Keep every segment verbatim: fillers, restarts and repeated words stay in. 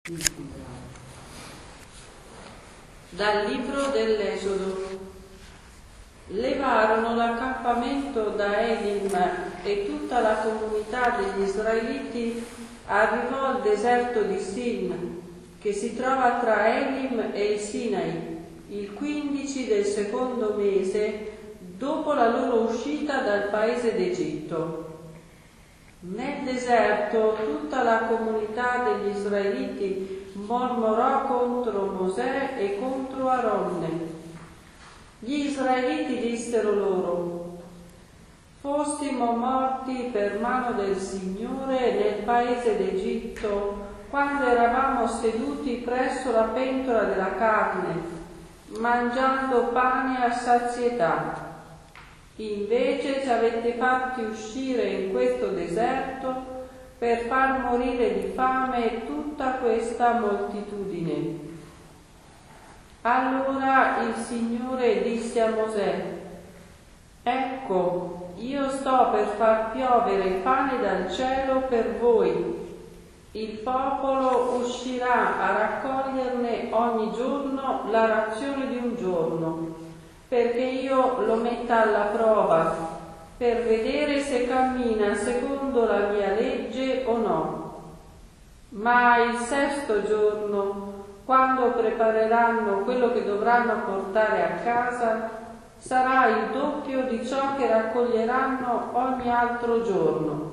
Dal libro dell'Esodo. Levarono l'accampamento da Elim e tutta la comunità degli Israeliti arrivò al deserto di Sin, che si trova tra Elim e il Sinai, il quindici del secondo mese dopo la loro uscita dal paese d'Egitto. Nel deserto tutta la comunità degli Israeliti mormorò contro Mosè e contro Aronne. Gli Israeliti dissero loro: «Fossimo morti per mano del Signore nel paese d'Egitto, quando eravamo seduti presso la pentola della carne, mangiando pane a sazietà. Invece ci avete fatti uscire in questo deserto per far morire di fame tutta questa moltitudine». Allora il Signore disse a Mosè: «Ecco, io sto per far piovere pane dal cielo per voi. Il popolo uscirà a raccoglierne ogni giorno la razione di un giorno, perché io lo metta alla prova, per vedere se cammina secondo la mia legge o no. Ma il sesto giorno, quando prepareranno quello che dovranno portare a casa, sarà il doppio di ciò che raccoglieranno ogni altro giorno».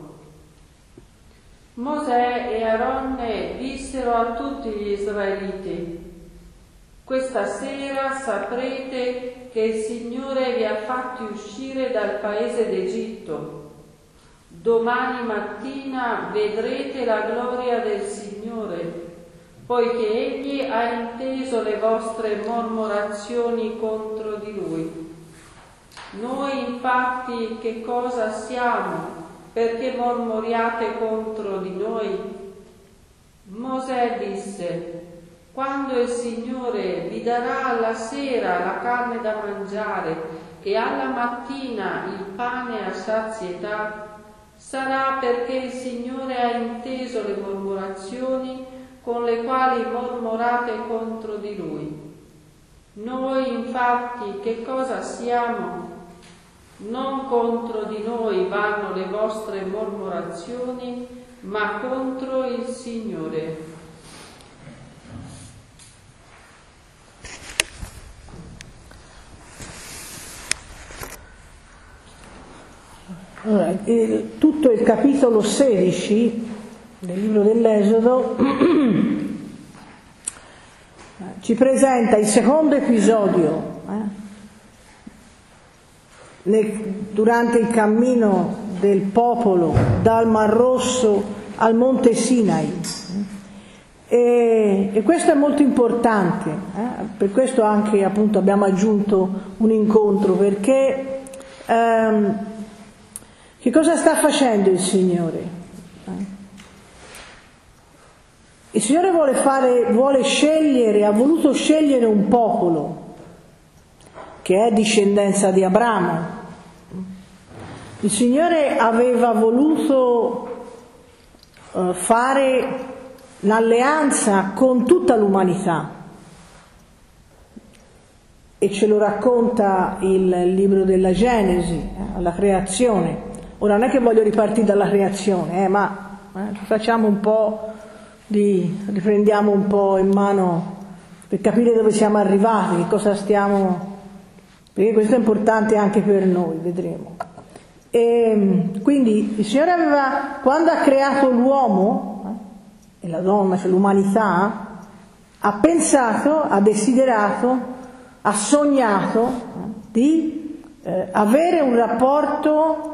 Mosè e Aronne dissero a tutti gli Israeliti: «Questa sera saprete che il Signore vi ha fatti uscire dal paese d'Egitto. Domani mattina vedrete la gloria del Signore, poiché Egli ha inteso le vostre mormorazioni contro di Lui. Noi infatti che cosa siamo, perché mormoriate contro di noi?» Mosè disse: «Quando il Signore vi darà alla sera la carne da mangiare e alla mattina il pane a sazietà, sarà perché il Signore ha inteso le mormorazioni con le quali mormorate contro di Lui. Noi infatti che cosa siamo? Non contro di noi vanno le vostre mormorazioni, ma contro il Signore». Allora, il, tutto il capitolo sedici del libro dell'Esodo ci presenta il secondo episodio eh, nel, durante il cammino del popolo dal Mar Rosso al Monte Sinai. E, e questo è molto importante, eh? Per questo anche appunto abbiamo aggiunto un incontro, perché ehm, che cosa sta facendo il Signore? Il Signore vuole fare, vuole scegliere, ha voluto scegliere un popolo che è discendenza di Abramo. Il Signore aveva voluto uh, fare l'alleanza con tutta l'umanità, e ce lo racconta il libro della Genesi, eh, la creazione. Ora non è che voglio ripartire dalla creazione, eh, ma eh, facciamo un po' di, riprendiamo un po' in mano per capire dove siamo arrivati, che cosa stiamo, perché questo è importante anche per noi, vedremo. E quindi il Signore aveva, quando ha creato l'uomo eh, e la donna, cioè l'umanità, ha pensato, ha desiderato, ha sognato eh, di eh, avere un rapporto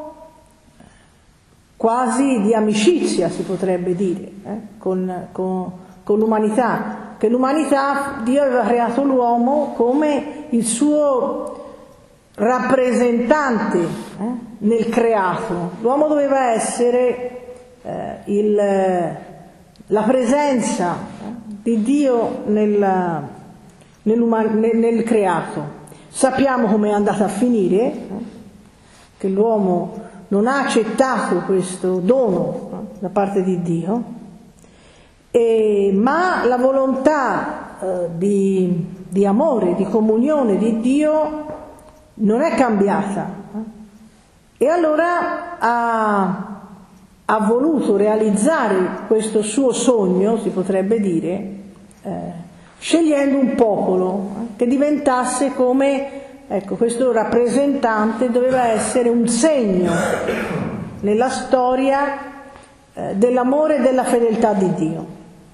quasi di amicizia, si potrebbe dire, eh, con, con, con l'umanità, che l'umanità, Dio aveva creato l'uomo come il suo rappresentante eh, nel creato. L'uomo doveva essere eh, il, la presenza eh, di Dio nel, nel, nel creato. Sappiamo come è andata a finire, eh, che l'uomo non ha accettato questo dono da parte di Dio, e, ma la volontà eh, di, di amore, di comunione di Dio non è cambiata. E allora ha, ha voluto realizzare questo suo sogno, si potrebbe dire, eh, scegliendo un popolo eh, che diventasse come, ecco, questo rappresentante doveva essere un segno nella storia eh, dell'amore e della fedeltà di Dio.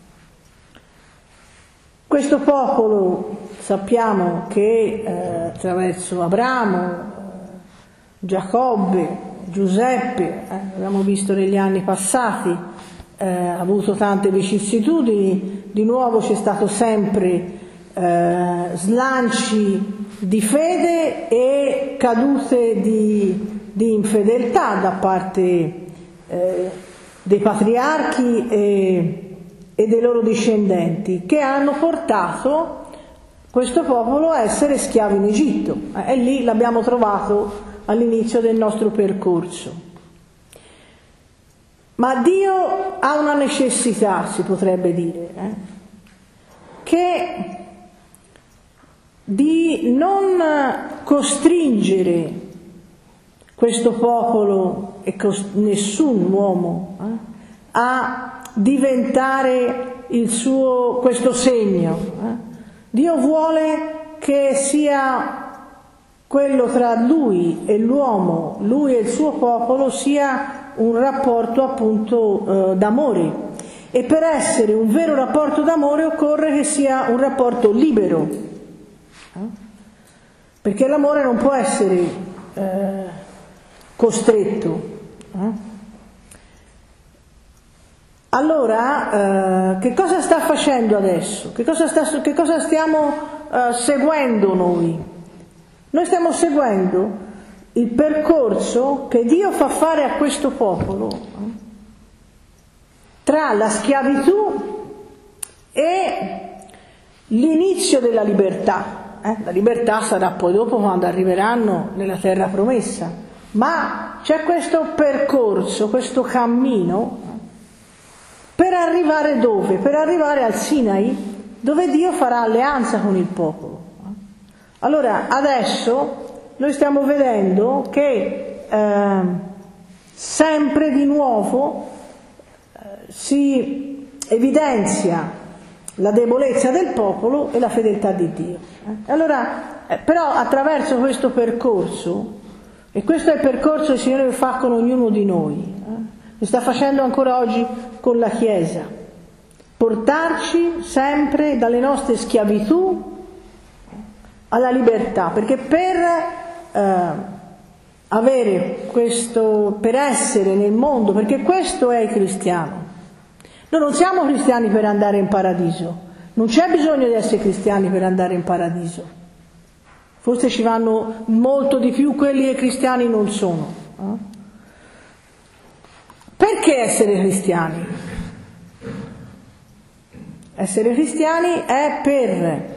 Questo popolo sappiamo che eh, attraverso Abramo, Giacobbe, Giuseppe, eh, abbiamo visto negli anni passati, eh, ha avuto tante vicissitudini, di nuovo c'è stato sempre eh, slanci di fede e cadute di, di infedeltà da parte eh, dei patriarchi e, e dei loro discendenti, che hanno portato questo popolo a essere schiavi in Egitto, eh, e lì l'abbiamo trovato all'inizio del nostro percorso. Ma Dio ha una necessità, si potrebbe dire, eh, che di non costringere questo popolo e cost- nessun uomo eh, a diventare il suo, questo segno. Eh. Dio vuole che sia quello tra lui e l'uomo, lui e il suo popolo, sia un rapporto appunto eh, d'amore. E per essere un vero rapporto d'amore occorre che sia un rapporto libero, eh? Perché l'amore non può essere eh, costretto. Eh? Allora, eh, che cosa sta facendo adesso? Che cosa, sta, che cosa stiamo eh, seguendo noi? Noi stiamo seguendo il percorso che Dio fa fare a questo popolo eh, tra la schiavitù e l'inizio della libertà. Eh? La libertà sarà poi dopo, quando arriveranno nella terra promessa, ma c'è questo percorso, questo cammino eh, per arrivare dove? Per arrivare al Sinai, dove Dio farà alleanza con il popolo. Allora, adesso noi stiamo vedendo che eh, sempre di nuovo eh, si evidenzia la debolezza del popolo e la fedeltà di Dio. Eh? Allora, eh, però attraverso questo percorso, e questo è il percorso che il Signore fa con ognuno di noi, eh? Lo sta facendo ancora oggi con la Chiesa, portarci sempre dalle nostre schiavitù alla libertà, perché per eh, avere questo, per essere nel mondo, perché questo è il cristiano. Noi non siamo cristiani per andare in paradiso, non c'è bisogno di essere cristiani per andare in paradiso, forse ci vanno molto di più quelli che cristiani non sono. Eh? Perché essere cristiani? Essere cristiani è per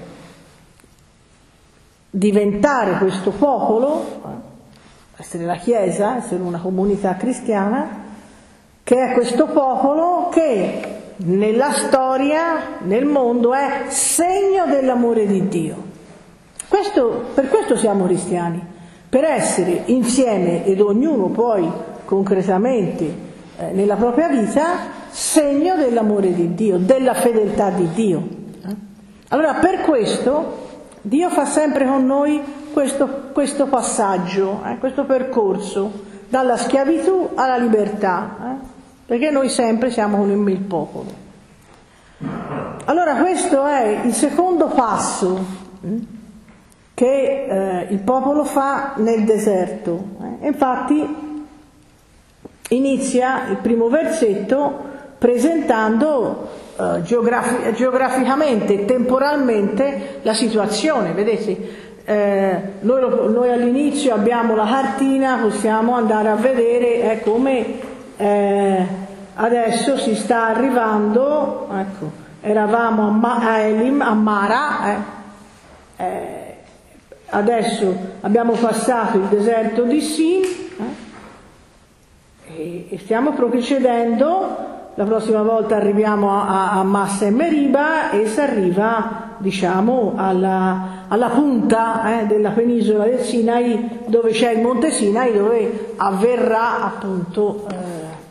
diventare questo popolo, essere la Chiesa, essere una comunità cristiana, che è questo popolo che nella storia, nel mondo, è segno dell'amore di Dio. Questo, per questo siamo cristiani, per essere insieme, ed ognuno poi concretamente eh, nella propria vita, segno dell'amore di Dio, della fedeltà di Dio. Allora, per questo Dio fa sempre con noi questo, questo passaggio, eh, questo percorso, dalla schiavitù alla libertà, eh, perché noi sempre siamo con il popolo. Allora questo è il secondo passo eh, che eh, il popolo fa nel deserto. Eh. Infatti inizia il primo versetto presentando Uh, geografi- geograficamente e temporalmente la situazione. Vedete, eh, noi, lo, noi all'inizio abbiamo la cartina, possiamo andare a vedere eh, come eh, adesso si sta arrivando, ecco, eravamo a, Ma- a Elim, a Mara, eh, eh, adesso abbiamo passato il deserto di Sin eh, e, e stiamo procedendo la prossima volta arriviamo a, a Massa e Meriba e si arriva, diciamo, alla, alla punta eh, della penisola del Sinai, dove c'è il Monte Sinai, dove avverrà appunto eh,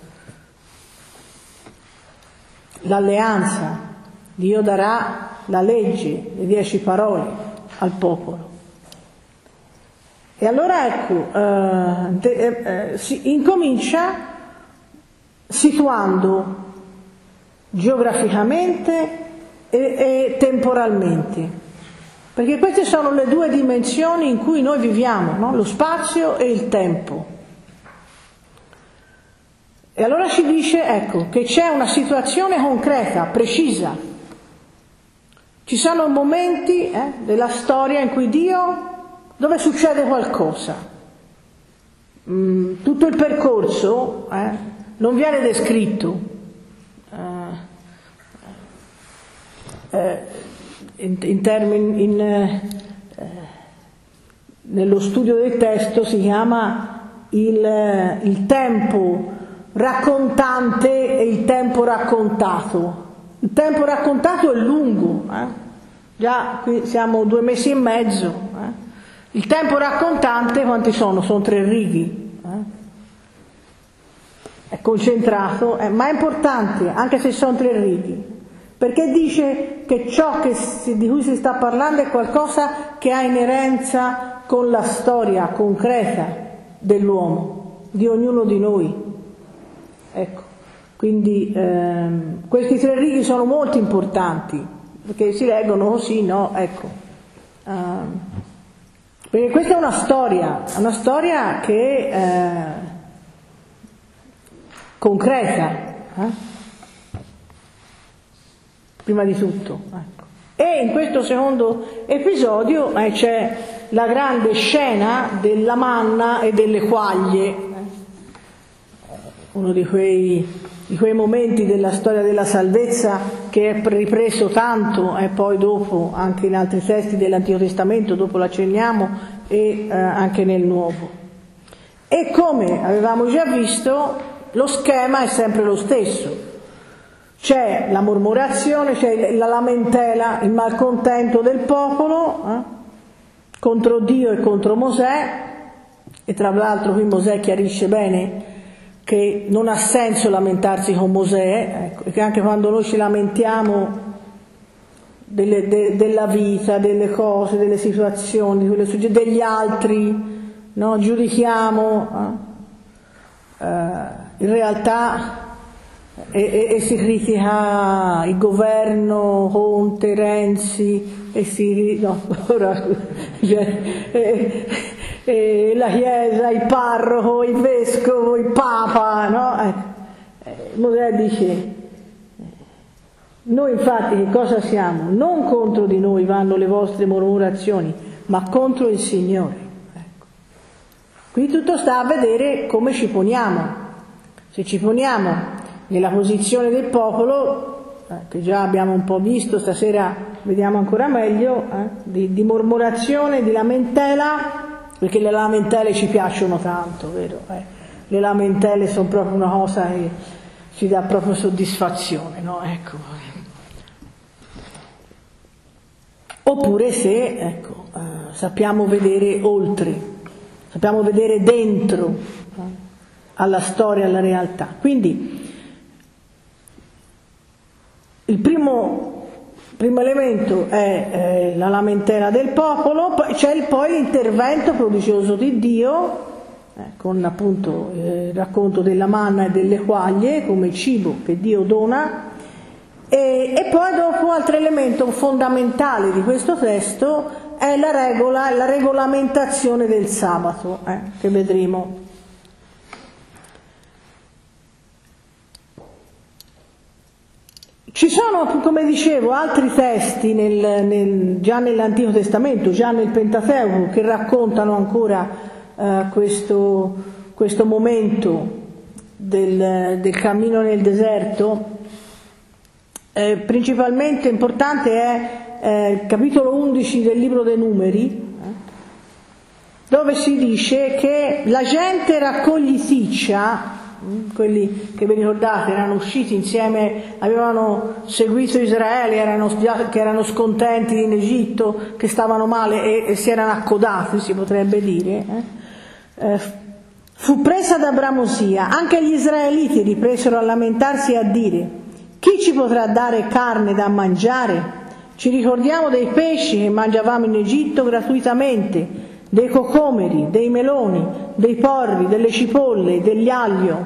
l'alleanza. Dio darà la legge, le dieci parole al popolo. E allora ecco, eh, de, eh, si incomincia situando geograficamente e, e temporalmente, perché queste sono le due dimensioni in cui noi viviamo, no? Lo spazio e il tempo. E allora ci dice, ecco, che c'è una situazione concreta, precisa. Ci sono momenti eh, della storia in cui Dio, dove succede qualcosa. Mm, tutto il percorso eh, non viene descritto. Eh, eh, in, in termini, in, eh, nello studio del testo si chiama il, il tempo raccontante e il tempo raccontato. Il tempo raccontato è lungo, eh? Già qui siamo due mesi e mezzo. Eh? Il tempo raccontante quanti sono? Sono tre righi. Eh? È concentrato, eh? Ma è importante, anche se sono tre righi, perché dice che ciò che si, di cui si sta parlando è qualcosa che ha inerenza con la storia concreta dell'uomo, di ognuno di noi. Ecco, quindi ehm, questi tre righi sono molto importanti, perché si leggono così, no? Ecco. Um, perché questa è una storia, una storia che è concreta, eh? Prima di tutto. Ecco. E in questo secondo episodio eh, c'è la grande scena della manna e delle quaglie, uno di quei, di quei momenti della storia della salvezza che è ripreso tanto e poi dopo anche in altri testi dell'Antico Testamento, dopo l'accenniamo, e eh, anche nel Nuovo. E come avevamo già visto, lo schema è sempre lo stesso. C'è la mormorazione, c'è la lamentela, il malcontento del popolo eh, contro Dio e contro Mosè, e tra l'altro qui Mosè chiarisce bene che non ha senso lamentarsi con Mosè, ecco, e che anche quando noi ci lamentiamo delle, de, della vita, delle cose, delle situazioni, quelle, degli altri, no, giudichiamo, eh, eh, in realtà e, e, e si critica il governo Conte, Renzi, e si no, ora, cioè, e, e la Chiesa, il parroco, il vescovo, il Papa, no? Eh, Mosè dice: noi infatti che cosa siamo? Non contro di noi vanno le vostre mormorazioni, ma contro il Signore. Ecco. Qui tutto sta a vedere come ci poniamo. Se ci poniamo nella posizione del popolo, eh, che già abbiamo un po' visto, stasera vediamo ancora meglio, eh, di, di mormorazione, di lamentela, perché le lamentele ci piacciono tanto, vero? Eh? Le lamentele sono proprio una cosa che ci dà proprio soddisfazione, no? Ecco. Oppure se, ecco, eh, sappiamo vedere oltre, sappiamo vedere dentro eh, alla storia, alla realtà. Quindi il primo primo elemento è eh, la lamentela del popolo, poi c'è il, poi l'intervento prodigioso di Dio, eh, con appunto eh, il racconto della manna e delle quaglie come cibo che Dio dona, e, e poi dopo altro elemento fondamentale di questo testo è la regola, la regolamentazione del sabato, eh, che vedremo. Ci sono, come dicevo, altri testi nel, nel, già nell'Antico Testamento, già nel Pentateuco, che raccontano ancora eh, questo, questo momento del, del cammino nel deserto. Eh, principalmente importante è eh, il capitolo undici del libro dei Numeri, eh, dove si dice che la gente raccogliticcia quelli che vi ricordate erano usciti insieme, avevano seguito Israele, erano, che erano scontenti in Egitto, che stavano male e, e si erano accodati, si potrebbe dire, eh? Eh, fu presa da bramosia. Anche gli israeliti ripresero a lamentarsi e a dire: chi ci potrà dare carne da mangiare? Ci ricordiamo dei pesci che mangiavamo in Egitto gratuitamente, dei cocomeri, dei meloni, dei porri, delle cipolle, degli aglio.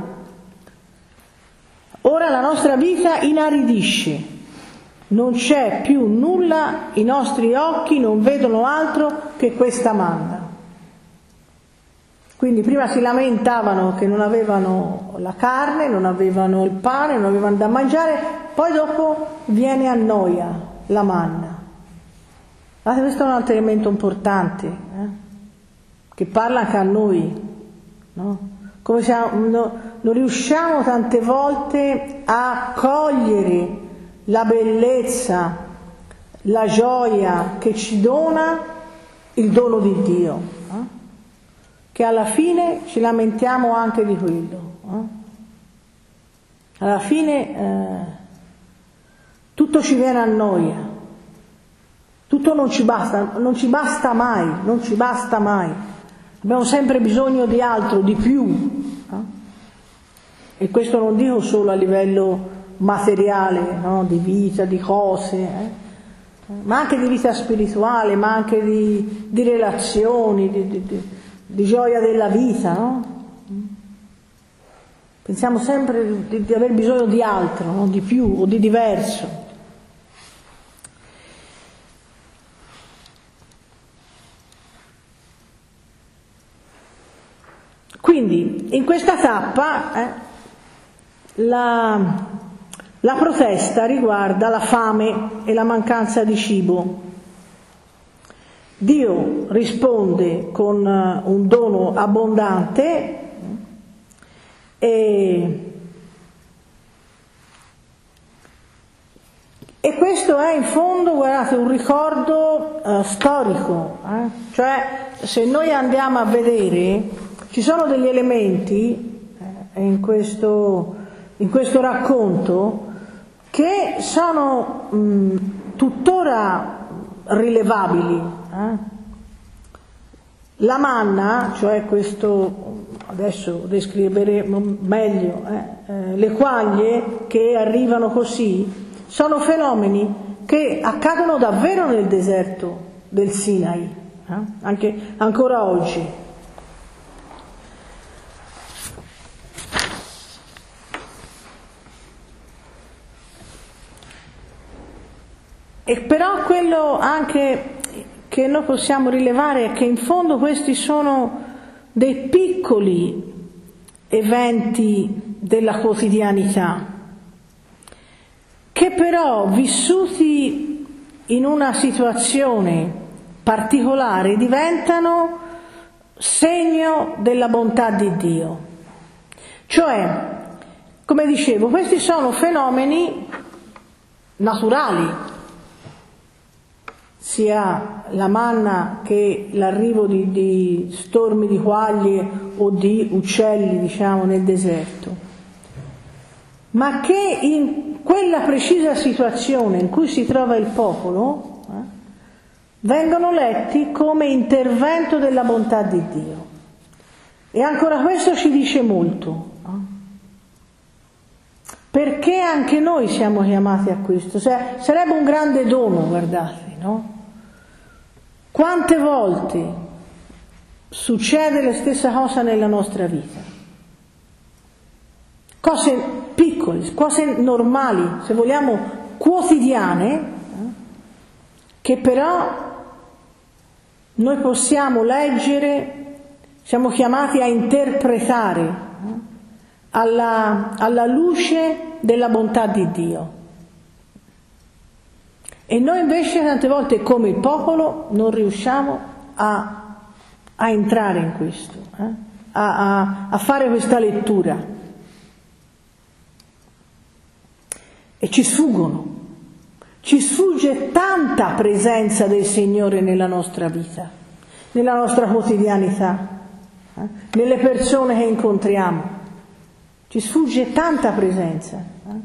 Ora la nostra vita inaridisce, non c'è più nulla, i nostri occhi non vedono altro che questa manna. Quindi prima si lamentavano che non avevano la carne, non avevano il pane, non avevano da mangiare, poi dopo viene a noia la manna. Guardate, questo è un altro elemento importante, eh? Che parla anche a noi, no? Come siamo, no, non riusciamo tante volte a cogliere la bellezza, la gioia che ci dona il dono di Dio, eh? Che alla fine ci lamentiamo anche di quello, eh? Alla fine eh, tutto ci viene a noia, tutto non ci basta, non ci basta mai, non ci basta mai. Abbiamo sempre bisogno di altro, di più. No? E questo non dico solo a livello materiale, no? Di vita, di cose, eh? Ma anche di vita spirituale, ma anche di, di relazioni, di, di, di, di gioia della vita, no? Pensiamo sempre di, di aver bisogno di altro, no? Di più o di diverso. Quindi in questa tappa eh, la, la protesta riguarda la fame e la mancanza di cibo. Dio risponde con un dono abbondante e, e questo è in fondo, guardate, un ricordo uh, storico, eh? Cioè se noi andiamo a vedere ci sono degli elementi eh, in, questo, in questo racconto che sono mh, tuttora rilevabili. Eh? La manna, cioè questo, adesso descriveremo meglio, eh, eh, le quaglie che arrivano così, sono fenomeni che accadono davvero nel deserto del Sinai, eh? Anche ancora oggi. E però quello anche che noi possiamo rilevare è che in fondo questi sono dei piccoli eventi della quotidianità, che però vissuti in una situazione particolare diventano segno della bontà di Dio. Cioè, come dicevo, questi sono fenomeni naturali, sia la manna che l'arrivo di, di stormi di quaglie o di uccelli, diciamo, nel deserto, ma che in quella precisa situazione in cui si trova il popolo eh, vengono letti come intervento della bontà di Dio. E ancora questo ci dice molto, eh? Perché anche noi siamo chiamati a questo. Cioè, sarebbe un grande dono, guardate, no? Quante volte succede la stessa cosa nella nostra vita? Cose piccole, cose normali, se vogliamo quotidiane, eh, che però noi possiamo leggere, siamo chiamati a interpretare eh, alla, alla luce della bontà di Dio. E noi invece tante volte come il popolo non riusciamo a, a entrare in questo, eh? a, a, a fare questa lettura. E ci sfuggono, ci sfugge tanta presenza del Signore nella nostra vita, nella nostra quotidianità, eh? nelle persone che incontriamo. ci sfugge tanta presenza, eh?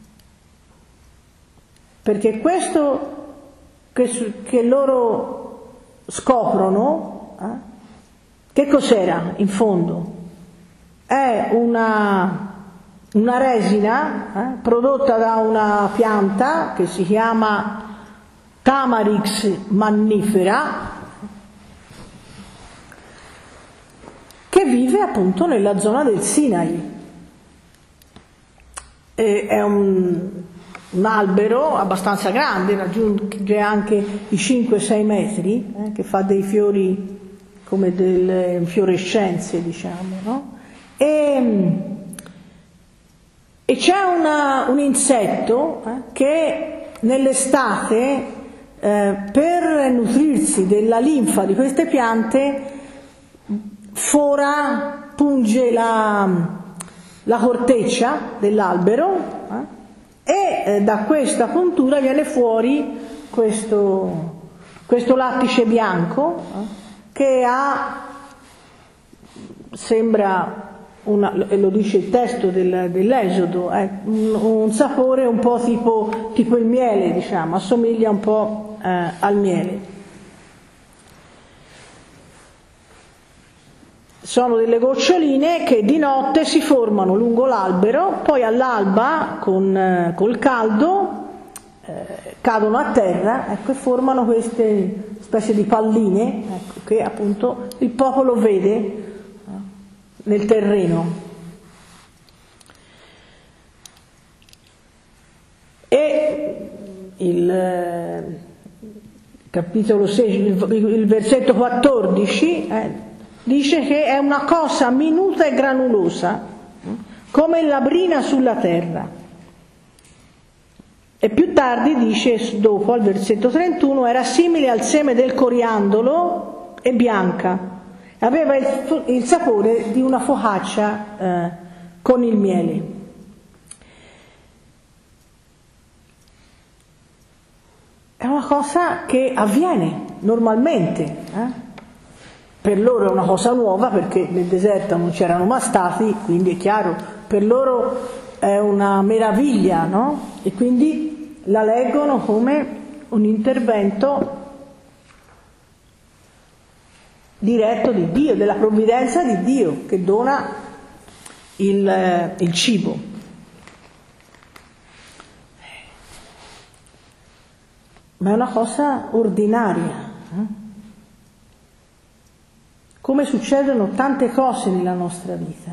Perché questo che, che loro scoprono, eh? Che cos'era in fondo? È una, una resina eh? prodotta da una pianta che si chiama Tamarix mannifera, che vive appunto nella zona del Sinai. E è un, un albero abbastanza grande, raggiunge anche i cinque sei metri, eh, che fa dei fiori come delle infiorescenze, diciamo, no? E, e c'è una, un insetto eh, che nell'estate, eh, per nutrirsi della linfa di queste piante, fora, punge la... la corteccia dell'albero eh, e eh, da questa puntura viene fuori questo, questo lattice bianco eh, che ha, sembra, una, lo dice il testo del, dell'Esodo, eh, un, un sapore un po' tipo, tipo il miele, diciamo, assomiglia un po' eh, al miele. Sono delle goccioline che di notte si formano lungo l'albero, poi all'alba con eh, col caldo eh, cadono a terra, ecco, e formano queste specie di palline, ecco, che appunto il popolo vede eh, nel terreno. E il eh, capitolo sei, il, il versetto quattordici eh, dice che è una cosa minuta e granulosa, come la brina sulla terra. E più tardi dice, dopo, al versetto trentuno, era simile al seme del coriandolo e bianca, aveva il, il sapore di una focaccia eh, con il miele. È una cosa che avviene normalmente, eh? Per loro è una cosa nuova perché nel deserto non c'erano mai stati, quindi è chiaro, per loro è una meraviglia, no? E quindi la leggono come un intervento diretto di Dio, della provvidenza di Dio che dona il, il cibo. Ma è una cosa ordinaria, eh? Come succedono tante cose nella nostra vita.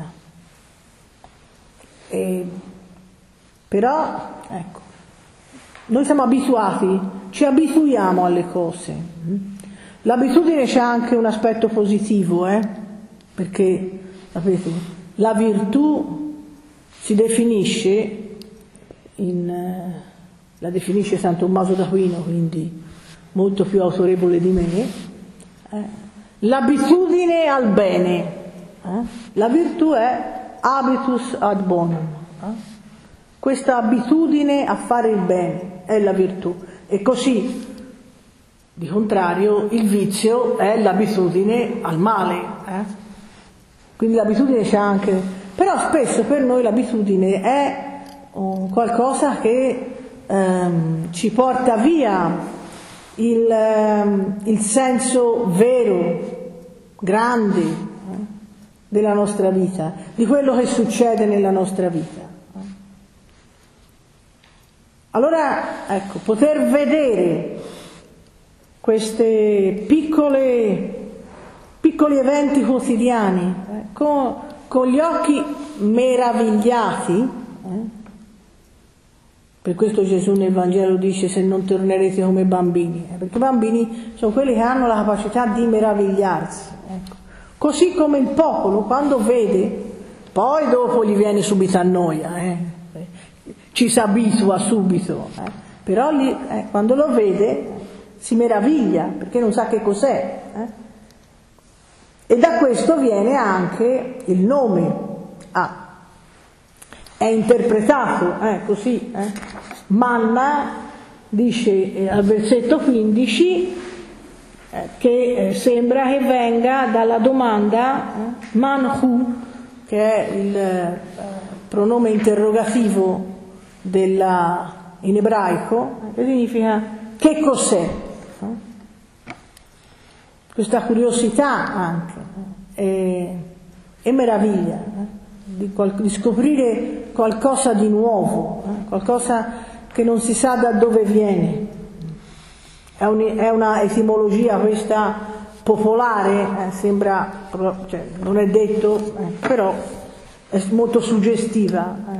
E, però, ecco, noi siamo abituati, ci abituiamo alle cose. L'abitudine c'ha anche un aspetto positivo, eh? Perché, sapete, la virtù si definisce, in, la definisce San Tommaso d'Aquino, quindi molto più autorevole di me, eh? L'abitudine al bene, eh? La virtù è habitus ad bonum, eh? Questa abitudine a fare il bene è la virtù, e così di contrario il vizio è l'abitudine al male, eh? Quindi l'abitudine c'è anche, però spesso per noi l'abitudine è un qualcosa che ehm, ci porta via Il, il senso vero, grande eh, della nostra vita, di quello che succede nella nostra vita. Allora, ecco, poter vedere queste piccole, piccoli eventi quotidiani eh, con, con gli occhi meravigliati, eh, per questo Gesù nel Vangelo dice se non tornerete come bambini, eh, perché i bambini sono quelli che hanno la capacità di meravigliarsi, ecco. Così come il popolo quando vede, poi dopo gli viene subito a noia, eh, ci si abitua subito, eh, però lì, eh, quando lo vede si meraviglia perché non sa che cos'è, eh. E da questo viene anche il nome. Ah, è interpretato eh, così, eh. Manna dice eh, al versetto quindici eh, che eh, sembra che venga dalla domanda eh, manhu, che è il, eh, pronome interrogativo della, in ebraico, che significa che cos'è. Questa curiosità anche e, e meraviglia eh, di, qual, di scoprire qualcosa di nuovo, eh, qualcosa che non si sa da dove viene. È, un, è una etimologia questa popolare, eh, sembra, cioè, non è detto, eh, però è molto suggestiva. Eh.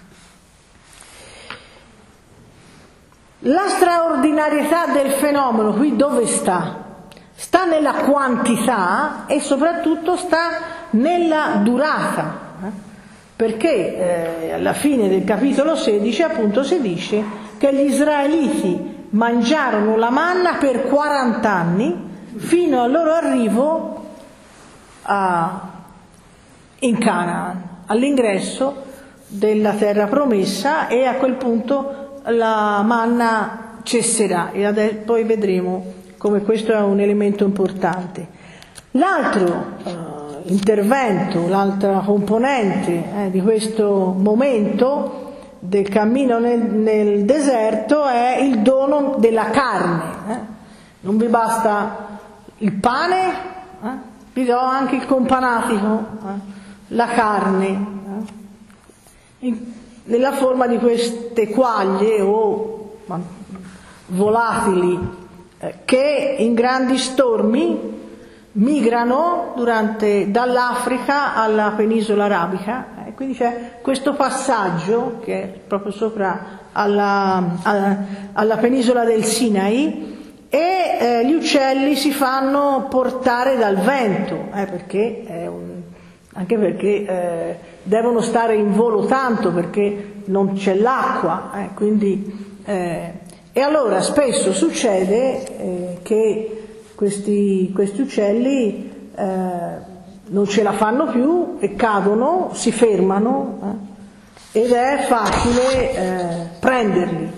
La straordinarietà del fenomeno qui dove sta? Sta nella quantità e soprattutto sta nella durata, eh? perché eh, alla fine del capitolo sedici appunto si dice che gli israeliti mangiarono la manna per quaranta anni fino al loro arrivo a, in Canaan, all'ingresso della terra promessa, e a quel punto la manna cesserà e adesso, poi vedremo come questo è un elemento importante. L'altro eh, intervento, l'altra componente eh, di questo momento del cammino nel, nel deserto è il dono della carne. Eh. Non vi basta il pane, eh, vi do anche il companatico, eh, la carne, eh, in, nella forma di queste quaglie o volatili che in grandi stormi migrano durante, dall'Africa alla penisola arabica, e quindi c'è questo passaggio che è proprio sopra alla, alla, alla penisola del Sinai, e eh, gli uccelli si fanno portare dal vento, eh, perché è un, anche perché eh, devono stare in volo tanto perché non c'è l'acqua, eh, quindi eh, e allora spesso succede eh, che questi, questi uccelli eh, non ce la fanno più e cadono, si fermano eh, ed è facile eh, prenderli.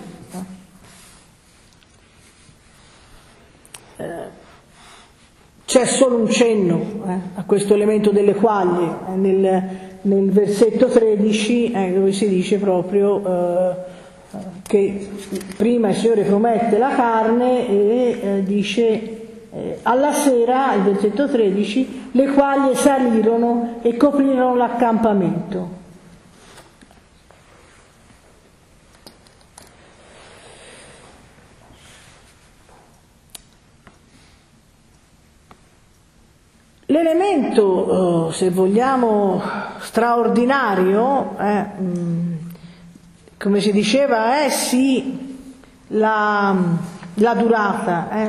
Eh, c'è solo un cenno eh, a questo elemento delle quaglie eh, nel, nel versetto tredici eh, dove si dice proprio eh, che prima il Signore promette la carne e eh, dice eh, alla sera, il versetto tredici, le quaglie salirono e coprirono l'accampamento. L'elemento, eh, se vogliamo, straordinario è mh, come si diceva, è sì la, la durata, eh,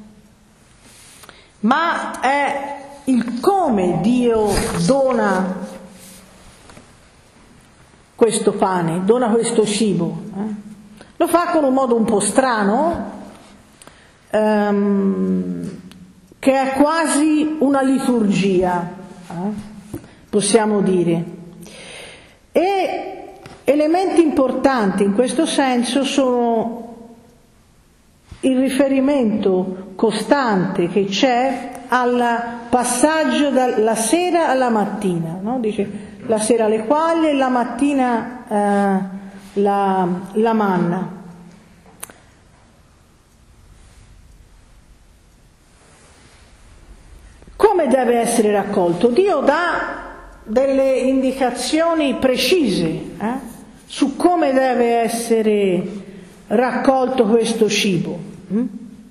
ma è il come Dio dona questo pane, dona questo cibo. Eh. Lo fa con un modo un po' strano, ehm, che è quasi una liturgia, eh, possiamo dire. E elementi importanti in questo senso sono il riferimento costante che c'è al passaggio dalla sera alla mattina, no? Dice la sera le quaglie e la mattina eh, la, la manna. Come deve essere raccolto? Dio dà delle indicazioni precise eh? su come deve essere raccolto questo cibo. Mm?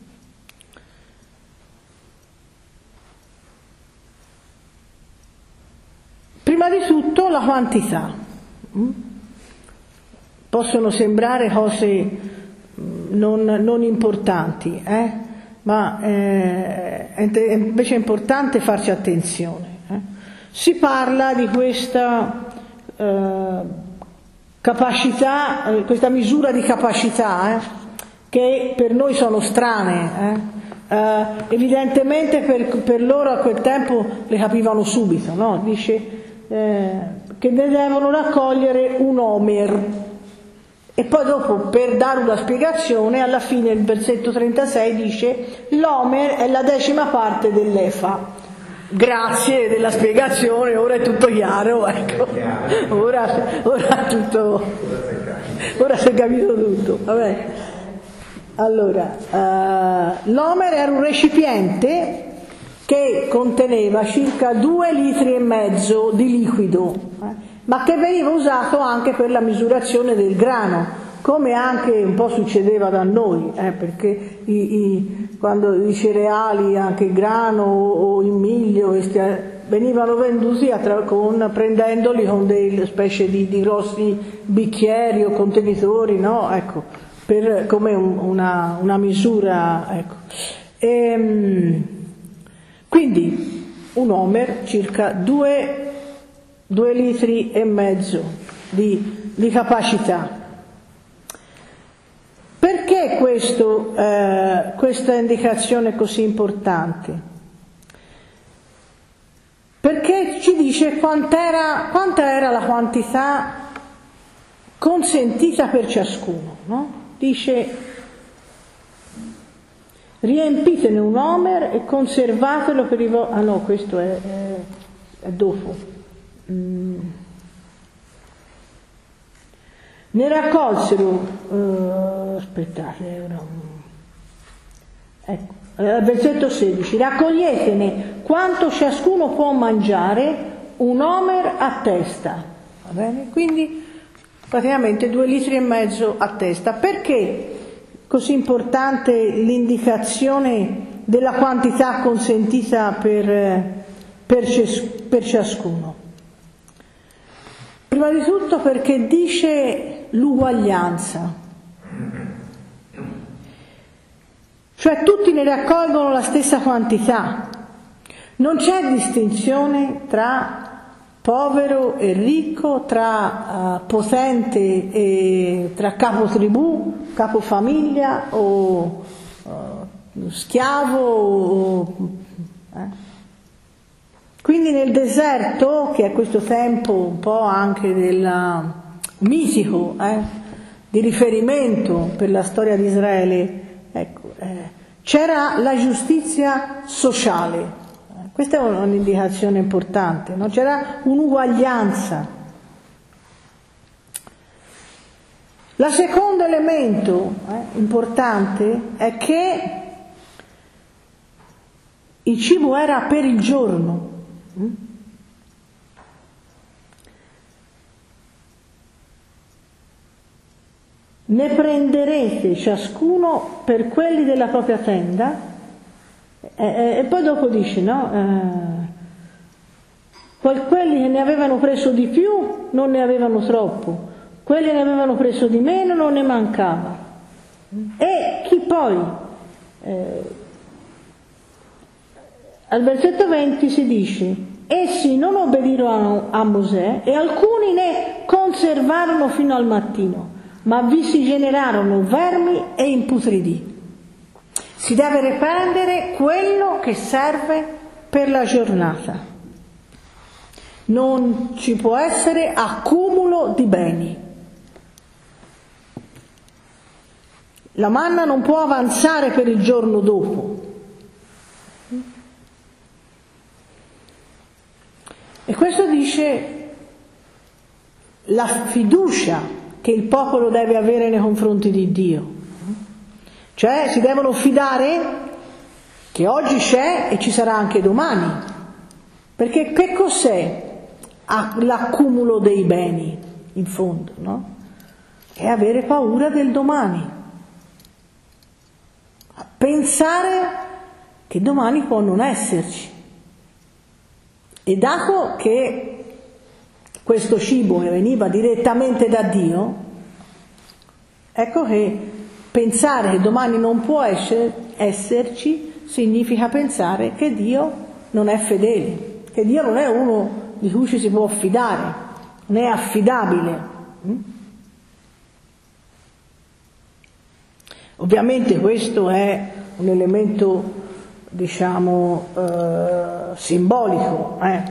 Prima di tutto la quantità. Mm? Possono sembrare cose non, non importanti, eh? ma eh, è invece importante farci attenzione. Eh? Si parla di questa eh, capacità, eh, questa misura di capacità, eh, che per noi sono strane. Eh? Eh, evidentemente per, per loro a quel tempo le capivano subito, no? Dice eh, che ne devono raccogliere un omer. E poi dopo, per dare una spiegazione, alla fine il versetto trentasei dice l'omer è la decima parte dell'efa. Grazie della spiegazione, ora è tutto chiaro, ecco. Ora, ora tutto, ora si è capito tutto. Vabbè. Allora, uh, l'Omer era un recipiente che conteneva circa due litri e mezzo di liquido, eh, ma che veniva usato anche per la misurazione del grano, come anche un po' succedeva da noi, eh, perché i, i, quando i cereali, anche il grano o il miglio, questi, venivano venduti attra- con, prendendoli con delle specie di, di grossi bicchieri o contenitori, no? Ecco, per, come un, una, una misura. Ecco. E, quindi un omer, circa due, due litri e mezzo di, di capacità. Perché questo, eh, questa indicazione è così importante? Perché ci dice quant'era, quanta era la quantità consentita per ciascuno, no? Dice: riempitene un omer e conservatelo per i vostri... Ah no, questo è, è, è dopo. Mm. Ne raccolsero, uh, aspettate, no. Ecco, al versetto sedici, raccoglietene quanto ciascuno può mangiare, un omer a testa, va bene? Quindi praticamente due litri e mezzo a testa. Perché così importante l'indicazione della quantità consentita per, per, cies, per ciascuno? Prima di tutto perché dice l'uguaglianza, cioè tutti ne raccolgono la stessa quantità, non c'è distinzione tra povero e ricco, tra uh, potente e tra capo tribù, capo famiglia o uh, schiavo o, eh. Quindi nel deserto, che è questo tempo un po' anche del mitico, eh, di riferimento per la storia di Israele, ecco, eh, c'era la giustizia sociale. Eh, questa è un'indicazione importante, no? C'era un'uguaglianza. La secondo elemento eh, importante è che il cibo era per il giorno. Ne prenderete ciascuno per quelli della propria tenda, e, e, e poi dopo dice, no? Eh, quelli che ne avevano preso di più non ne avevano troppo, quelli che ne avevano preso di meno non ne mancava. E chi poi eh, al versetto venti si dice: essi non obbedirono a Mosè e alcuni ne conservarono fino al mattino, ma vi si generarono vermi e imputridì. Si deve riprendere quello che serve per la giornata. Non ci può essere accumulo di beni. La manna non può avanzare per il giorno dopo. E questo dice la fiducia che il popolo deve avere nei confronti di Dio. Cioè si devono fidare che oggi c'è e ci sarà anche domani. Perché che cos'è l'accumulo dei beni, in fondo, no? È avere paura del domani. Pensare che domani può non esserci. E dato che questo cibo che veniva direttamente da Dio, ecco che pensare che domani non può essere, esserci significa pensare che Dio non è fedele, che Dio non è uno di cui ci si può fidare, non è affidabile. Ovviamente questo è un elemento, diciamo, eh, simbolico, eh.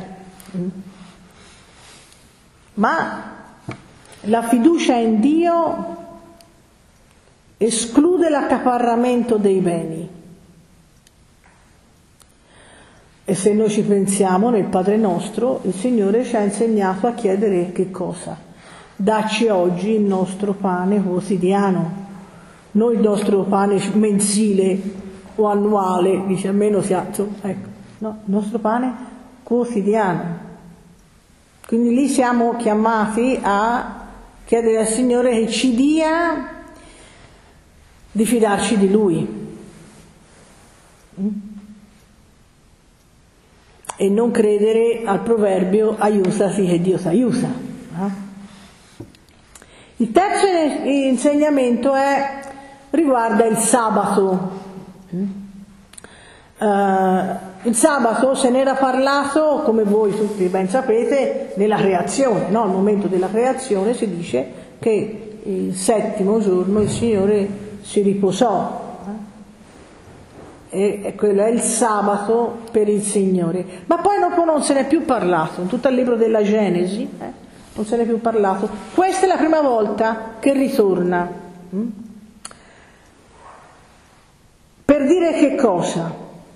Ma la fiducia in Dio esclude l'accaparramento dei beni. E se noi ci pensiamo, nel Padre nostro, il Signore ci ha insegnato a chiedere che cosa? Dacci oggi il nostro pane quotidiano, non il nostro pane mensile o annuale, dice almeno sia, ecco, no, il nostro pane quotidiano. Quindi lì siamo chiamati a chiedere al Signore che ci dia di fidarci di Lui. E non credere al proverbio aiutati che Dio ti aiuta. Il terzo insegnamento è, riguarda il sabato. Uh, il sabato se n'era parlato, come voi tutti ben sapete, nella creazione, no? Al momento della creazione si dice che il settimo giorno il Signore si riposò. E quello è il sabato per il Signore. Ma poi dopo non se n'è più parlato, in tutto il libro della Genesi eh, non se n'è più parlato. Questa è la prima volta che ritorna. Mm? Per dire che cosa?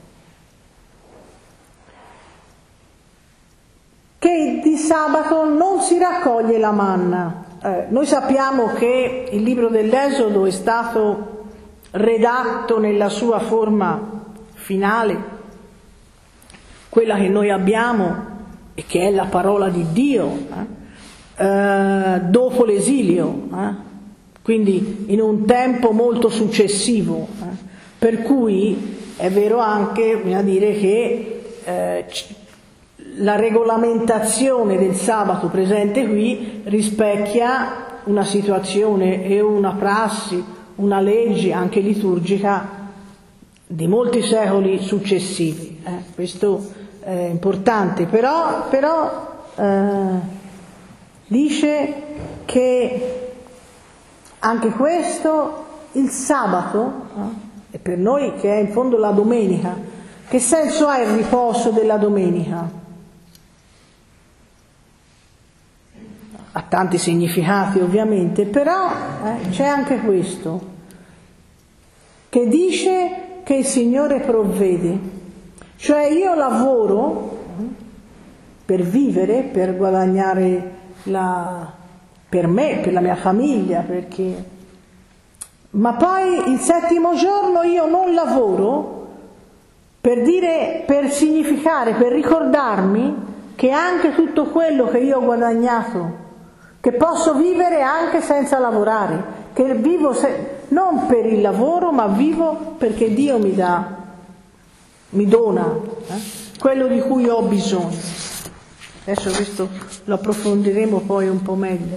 Che di sabato non si raccoglie la manna. Eh, noi sappiamo che il libro dell'Esodo è stato redatto nella sua forma finale, quella che noi abbiamo e che è la parola di Dio, eh, eh, dopo l'esilio, eh, quindi in un tempo molto successivo, eh, per cui è vero anche, bisogna dire che eh, la regolamentazione del sabato presente qui rispecchia una situazione e una prassi, una legge anche liturgica di molti secoli successivi. Eh, questo è importante, però, però eh, dice che anche questo, il sabato, eh, e per noi che è in fondo la domenica, che senso ha il riposo della domenica? Ha tanti significati ovviamente, però eh, c'è anche questo, che dice che il Signore provvede, cioè io lavoro per vivere, per guadagnare la, per me, per la mia famiglia, perché, ma poi il settimo giorno io non lavoro per dire, per significare, per ricordarmi che anche tutto quello che io ho guadagnato, che posso vivere anche senza lavorare, che vivo se, non per il lavoro, ma vivo perché Dio mi dà, mi dona eh, quello di cui ho bisogno. Adesso questo lo approfondiremo poi un po' meglio.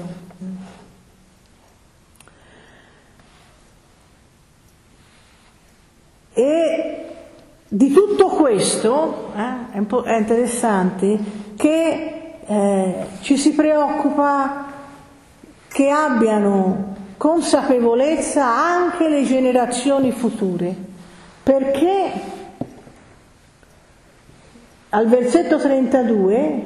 E di tutto questo eh, è, un po', è interessante che eh, ci si preoccupa che abbiano consapevolezza anche le generazioni future, perché al versetto trentadue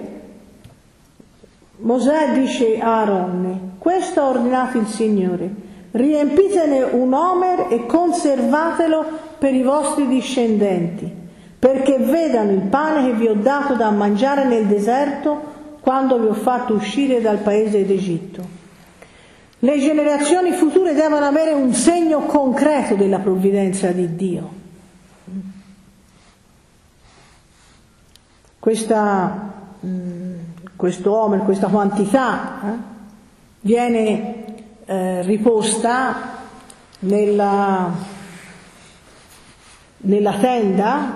Mosè dice a Aaronne: questo ha ordinato il Signore, riempitene un omer e conservatelo per i vostri discendenti, perché vedano il pane che vi ho dato da mangiare nel deserto quando vi ho fatto uscire dal paese d'Egitto. Le generazioni future devono avere un segno concreto della provvidenza di Dio. Questa, questo omer, questa quantità eh, viene eh, riposta nella, nella tenda.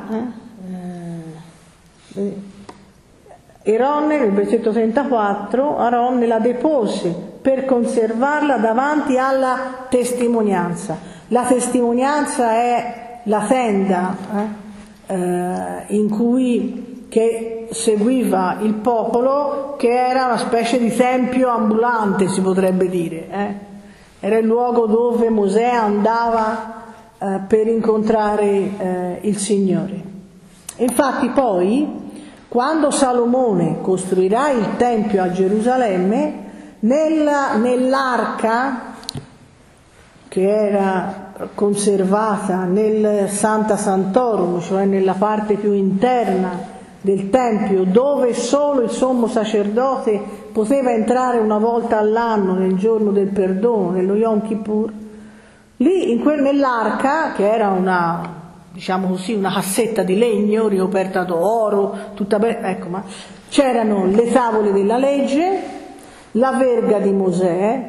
Eh, eh, Aronne, nel versetto trentaquattro, Aronne la depose per conservarla davanti alla testimonianza. La testimonianza è la tenda eh, eh, in cui che seguiva il popolo, che era una specie di tempio ambulante, si potrebbe dire. Eh. Era il luogo dove Mosè andava eh, per incontrare eh, il Signore. Infatti poi, quando Salomone costruirà il tempio a Gerusalemme, Nella, nell'arca che era conservata nel Santa Santorum, cioè nella parte più interna del Tempio, dove solo il sommo sacerdote poteva entrare una volta all'anno nel giorno del perdono, nello Yom Kippur, lì in quel, nell'arca, che era una, diciamo così, una cassetta di legno ricoperta d'oro, tutta be- ecco, ma c'erano le tavole della legge, la verga di Mosè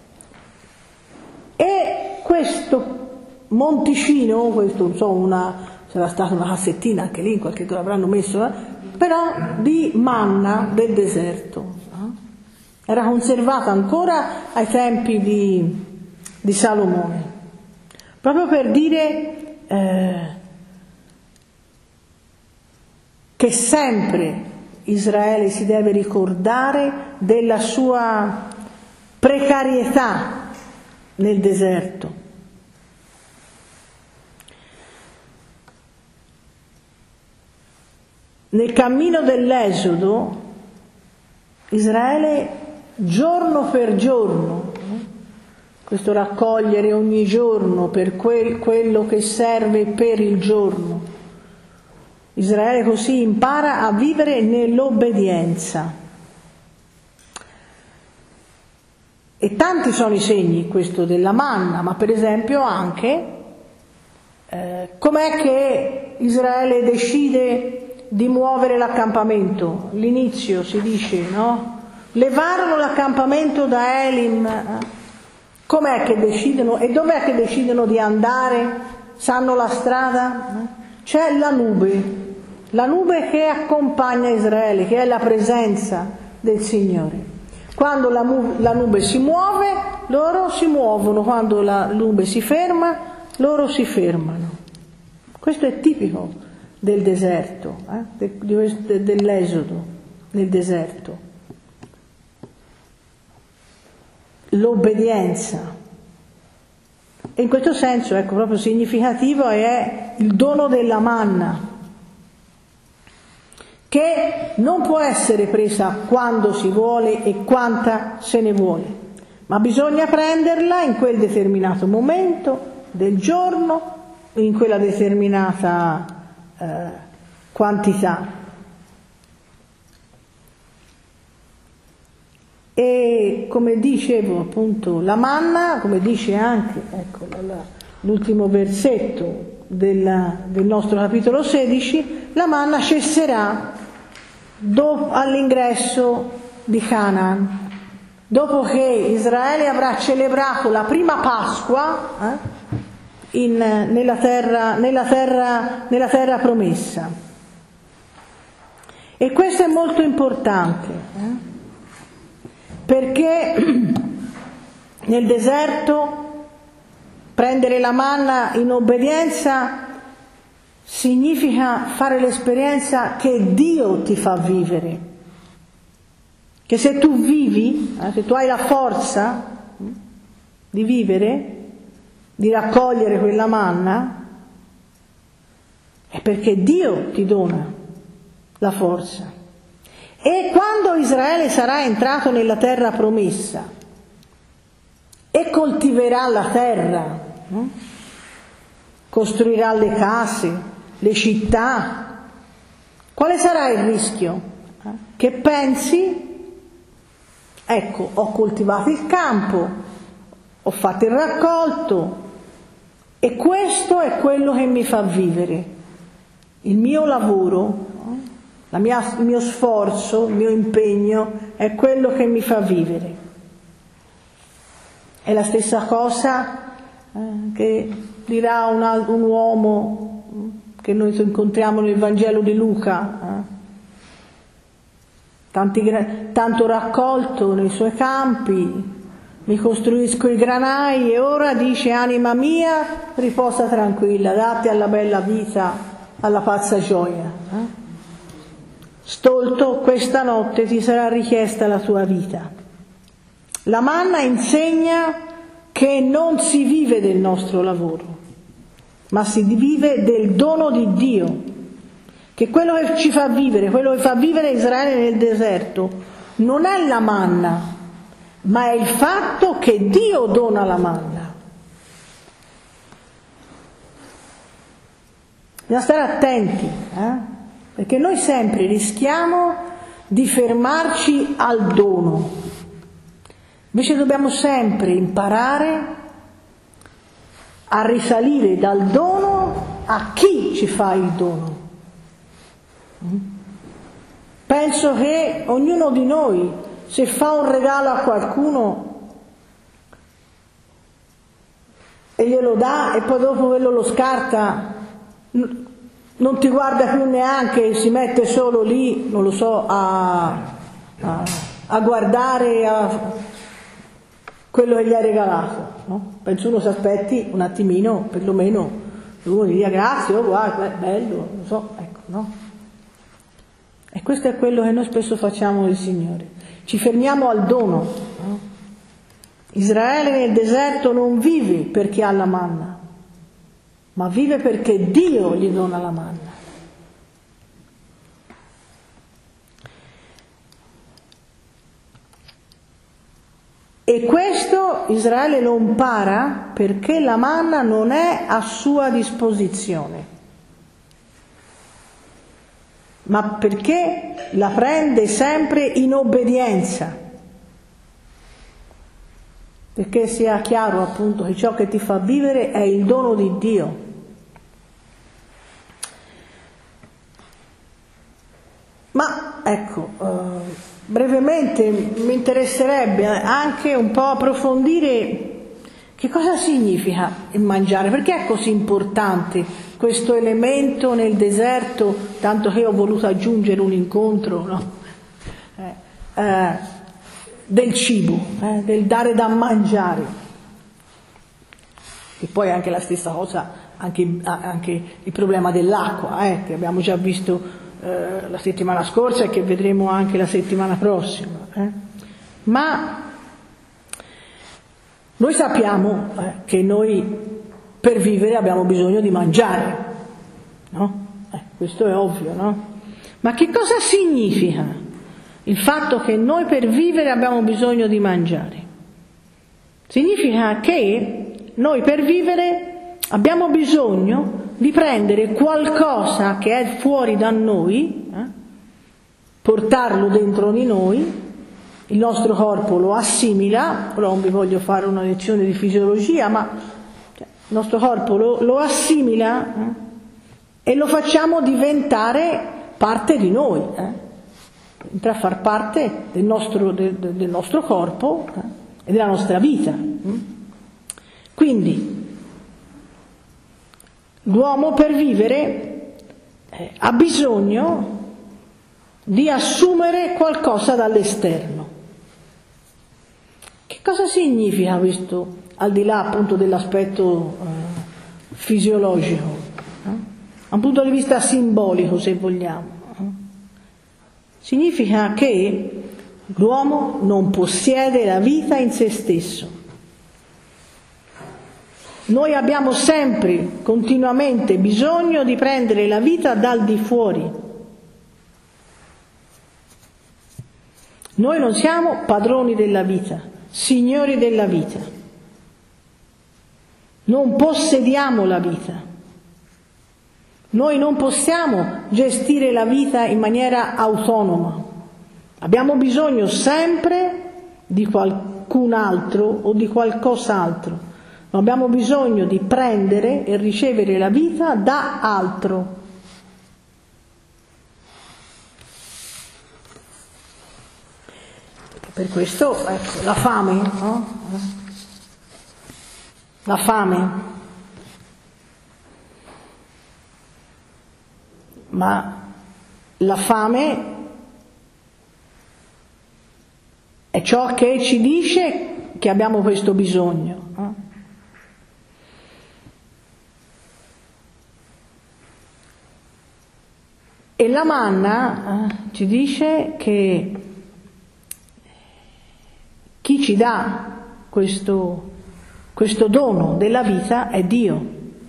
e questo monticino, questo non so, una, sarà stata una cassettina anche lì, in qualche cosa l'avranno messo, eh, però di manna del deserto. Eh? Era conservata ancora ai tempi di, di Salomone, proprio per dire eh, che sempre Israele si deve ricordare della sua precarietà nel deserto. Nel cammino dell'Esodo, Israele giorno per giorno, questo raccogliere ogni giorno per quel, quello che serve per il giorno, Israele così impara a vivere nell'obbedienza. E tanti sono i segni, questo della manna, ma per esempio anche eh, com'è che Israele decide di muovere l'accampamento. L'inizio si dice, no? Levarono l'accampamento da Elim. Com'è che decidono? E dov'è che decidono di andare? Sanno la strada? C'è la nube, la nube che accompagna Israele, che è la presenza del Signore. Quando la, mu- la nube si muove, loro si muovono, quando la nube si ferma, loro si fermano. Questo è tipico del deserto, eh? de, de, dell'esodo nel deserto. L'obbedienza. E in questo senso, ecco, proprio significativo è il dono della manna, che non può essere presa quando si vuole e quanta se ne vuole, ma bisogna prenderla in quel determinato momento del giorno, in quella determinata Eh, quantità. E come dicevo appunto, la manna, come dice anche, ecco, l'ultimo versetto della, del nostro capitolo sedici, la manna cesserà dopo, all'ingresso di Canaan, dopo che Israele avrà celebrato la prima Pasqua eh, In, nella, terra, nella, terra, nella terra promessa. E questo è molto importante, eh? Perché nel deserto prendere la manna in obbedienza significa fare l'esperienza che Dio ti fa vivere, che se tu vivi, eh, se tu hai la forza eh, di vivere, di raccogliere quella manna, è perché Dio ti dona la forza. E quando Israele sarà entrato nella terra promessa e coltiverà la terra, no? Costruirà le case, le città, quale sarà il rischio? Eh? Che pensi, ecco, ho coltivato il campo, ho fatto il raccolto, e questo è quello che mi fa vivere. Il mio lavoro, la mia, il mio sforzo, il mio impegno è quello che mi fa vivere. È la stessa cosa eh, che dirà un, un uomo che noi incontriamo nel Vangelo di Luca. Eh. Tanti, tanto raccolto nei suoi campi, mi costruisco i granai e ora, dice, anima mia, riposa tranquilla, datti alla bella vita, alla pazza gioia. Eh? Stolto, questa notte ti sarà richiesta la tua vita. La manna insegna che non si vive del nostro lavoro, ma si vive del dono di Dio, che quello che ci fa vivere, quello che fa vivere Israele nel deserto, non è la manna, ma è il fatto che Dio dona la manna. Bisogna stare attenti, eh? Perché noi sempre rischiamo di fermarci al dono. Invece dobbiamo sempre imparare a risalire dal dono a chi ci fa il dono. Penso che ognuno di noi, se fa un regalo a qualcuno e glielo dà e poi dopo quello lo scarta, non ti guarda più neanche, si mette solo lì, non lo so, a, a, a guardare a quello che gli hai regalato, no? Penso uno si aspetti un attimino, perlomeno uno gli dia grazie, oh guarda, è bello, non so, ecco, no? E questo è quello che noi spesso facciamo del Signore, ci fermiamo al dono, no? Israele nel deserto non vive perché ha la manna, ma vive perché Dio gli dona la manna. E questo Israele lo impara perché la manna non è a sua disposizione, ma perché la prende sempre in obbedienza. Perché sia chiaro appunto che ciò che ti fa vivere è il dono di Dio. Ma ecco, eh, brevemente mi interesserebbe anche un po' approfondire che cosa significa il mangiare, perché è così importante questo elemento nel deserto, tanto che ho voluto aggiungere un incontro, no? eh, eh, del cibo, eh, del dare da mangiare. E poi anche la stessa cosa, anche, anche il problema dell'acqua, eh, che abbiamo già visto eh, la settimana scorsa e che vedremo anche la settimana prossima. Eh. Ma noi sappiamo eh, che noi per vivere abbiamo bisogno di mangiare, no? Eh, questo è ovvio, no? Ma che cosa significa il fatto che noi per vivere abbiamo bisogno di mangiare? Significa che noi per vivere abbiamo bisogno di prendere qualcosa che è fuori da noi, eh, portarlo dentro di noi, il nostro corpo lo assimila, ora non vi voglio fare una lezione di fisiologia, ma cioè, il nostro corpo lo, lo assimila eh, e lo facciamo diventare parte di noi, eh. entra a far parte del nostro, del, del nostro corpo eh, e della nostra vita. Quindi l'uomo per vivere eh, ha bisogno di assumere qualcosa dall'esterno. Che cosa significa questo, al di là appunto dell'aspetto eh, fisiologico, eh? Da un punto di vista simbolico, se vogliamo? Significa che l'uomo non possiede la vita in se stesso. Noi abbiamo sempre, continuamente bisogno di prendere la vita dal di fuori. Noi non siamo padroni della vita, signori della vita. Non possediamo la vita. Noi non possiamo gestire la vita in maniera autonoma. Abbiamo bisogno sempre di qualcun altro o di qualcos'altro. Ma abbiamo bisogno di prendere e ricevere la vita da altro. Per questo, ecco, la fame, no? La fame. Ma la fame è ciò che ci dice che abbiamo questo bisogno. No? E la manna eh, ci dice che chi ci dà questo, questo dono della vita è Dio.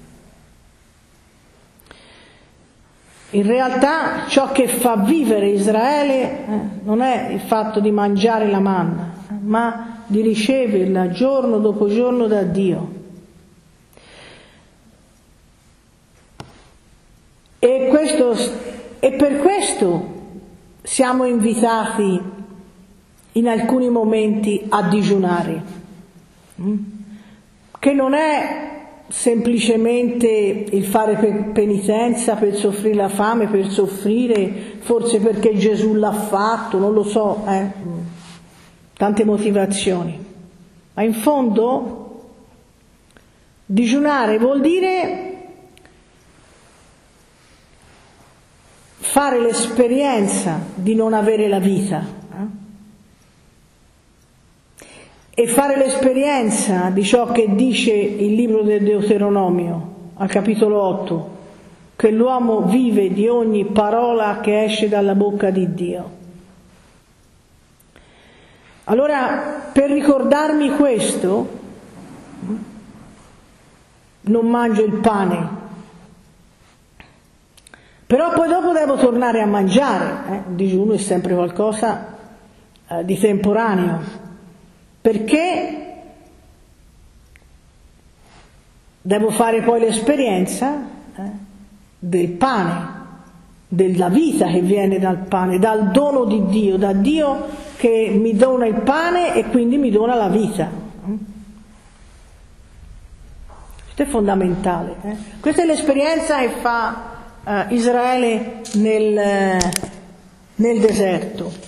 In realtà ciò che fa vivere Israele eh, non è il fatto di mangiare la manna, ma di riceverla giorno dopo giorno da Dio. E questo E per questo siamo invitati in alcuni momenti a digiunare, che non è semplicemente il fare penitenza per soffrire la fame, per soffrire, forse perché Gesù l'ha fatto, non lo so, eh? Tante motivazioni. Ma in fondo digiunare vuol dire fare l'esperienza di non avere la vita, eh? E fare l'esperienza di ciò che dice il libro del Deuteronomio, al capitolo otto, che l'uomo vive di ogni parola che esce dalla bocca di Dio. Allora, per ricordarmi questo, non mangio il pane, però poi dopo devo tornare a mangiare, eh? Il digiuno è sempre qualcosa eh, di temporaneo, perché devo fare poi l'esperienza eh, del pane, della vita che viene dal pane, dal dono di Dio, da Dio che mi dona il pane e quindi mi dona la vita. Questo è fondamentale. Eh? Questa è l'esperienza che fa eh, Israele nel, nel deserto.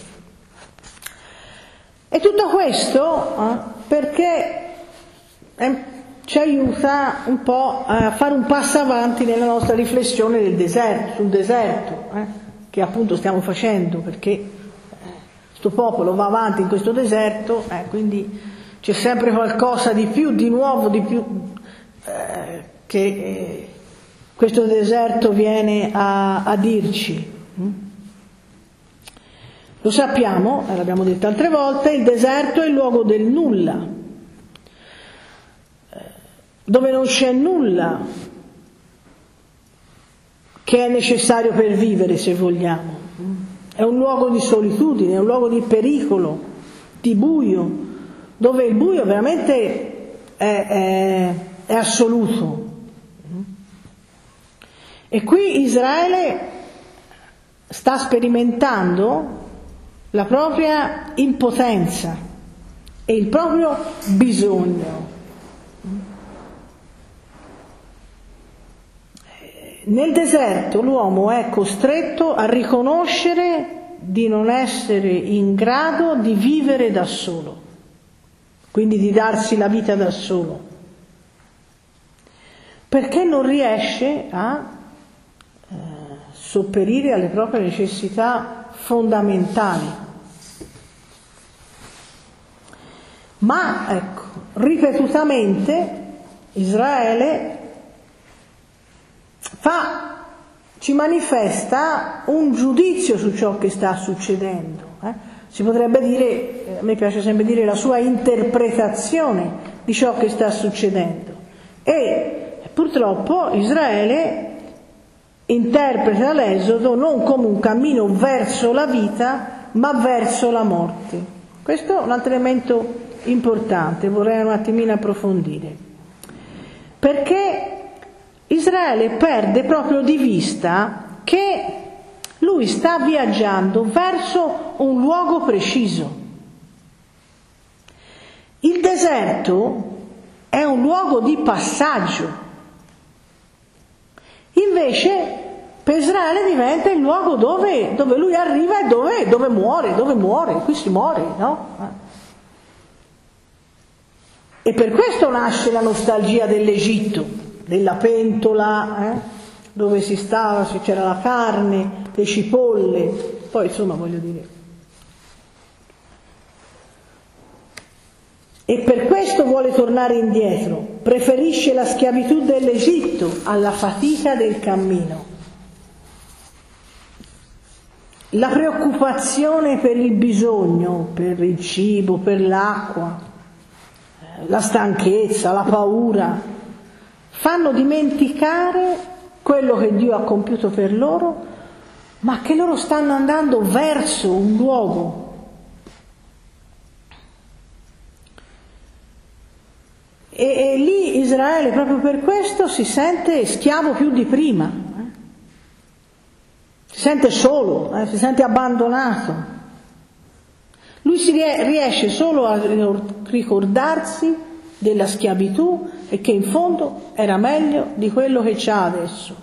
E tutto questo eh, perché eh, ci aiuta un po' a fare un passo avanti nella nostra riflessione del deserto, sul deserto, eh, che appunto stiamo facendo, perché questo popolo va avanti in questo deserto, eh, quindi c'è sempre qualcosa di più, di nuovo, di più eh, che eh, questo deserto viene a, a dirci. Lo sappiamo, l'abbiamo detto altre volte, il deserto è il luogo del nulla, dove non c'è nulla che è necessario per vivere, se vogliamo. È un luogo di solitudine, è un luogo di pericolo, di buio, dove il buio veramente è, è, è assoluto. E qui Israele sta sperimentando la propria impotenza e il proprio bisogno. Nel deserto l'uomo è costretto a riconoscere di non essere in grado di vivere da solo, quindi di darsi la vita da solo, perché non riesce a eh, sopperire alle proprie necessità fondamentali. Ma ecco, ripetutamente Israele fa, ci manifesta un giudizio su ciò che sta succedendo. Eh? Si potrebbe dire, a me piace sempre dire, la sua interpretazione di ciò che sta succedendo. E purtroppo Israele interpreta l'Esodo non come un cammino verso la vita, ma verso la morte. Questo è un altro elemento importante, vorrei un attimino approfondire. Perché Israele perde proprio di vista che lui sta viaggiando verso un luogo preciso. Il deserto è un luogo di passaggio. Invece per Israele diventa il luogo dove, dove lui arriva e dove, dove muore, dove muore, qui si muore, no? E per questo nasce la nostalgia dell'Egitto, della pentola, eh? Dove si stava, c'era la carne, le cipolle, poi insomma voglio dire. E per questo vuole tornare indietro, preferisce la schiavitù dell'Egitto alla fatica del cammino. La preoccupazione per il bisogno, per il cibo, per l'acqua, la stanchezza, la paura, fanno dimenticare quello che Dio ha compiuto per loro, ma che loro stanno andando verso un luogo. E, e lì Israele proprio per questo si sente schiavo più di prima, eh? si sente solo, eh, si sente abbandonato. Lui si riesce solo a ricordarsi della schiavitù e che in fondo era meglio di quello che c'ha adesso.